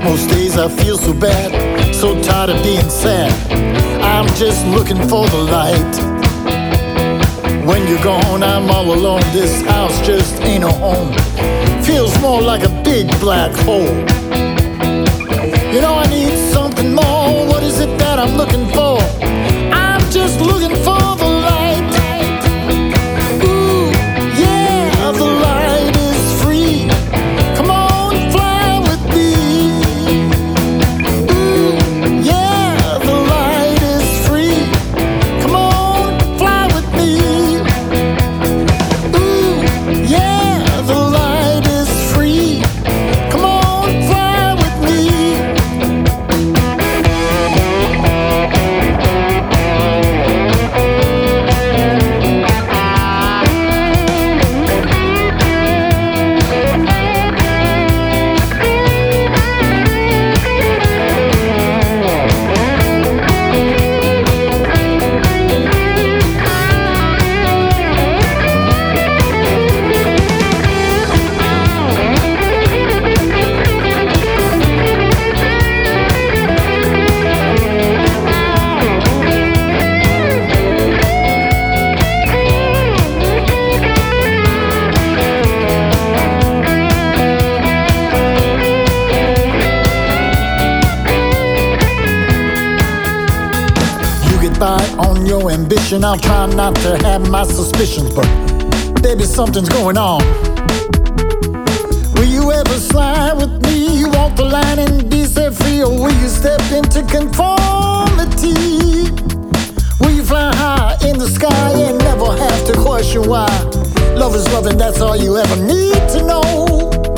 Most days I feel so bad, so tired of being sad. I'm just looking for the light. When you're gone, I'm all alone. This house just ain't a home. Feels more like a big black hole. You know I need something more. What is it that I'm looking for? I'm just looking for the light. Ooh, yeah, the light is free. Come on, fly with me. Ooh, yeah, the light is free. Come on, fly with me. Ooh, yeah, the light is free. Come on, fly with me. By on your ambition, I'll try not to have my suspicions, but baby, something's going on. Will you ever slide with me, walk the line and be set free, or will you step into conformity? Will you fly high in the sky and never have to question why? Love is love and that's all you ever need to know.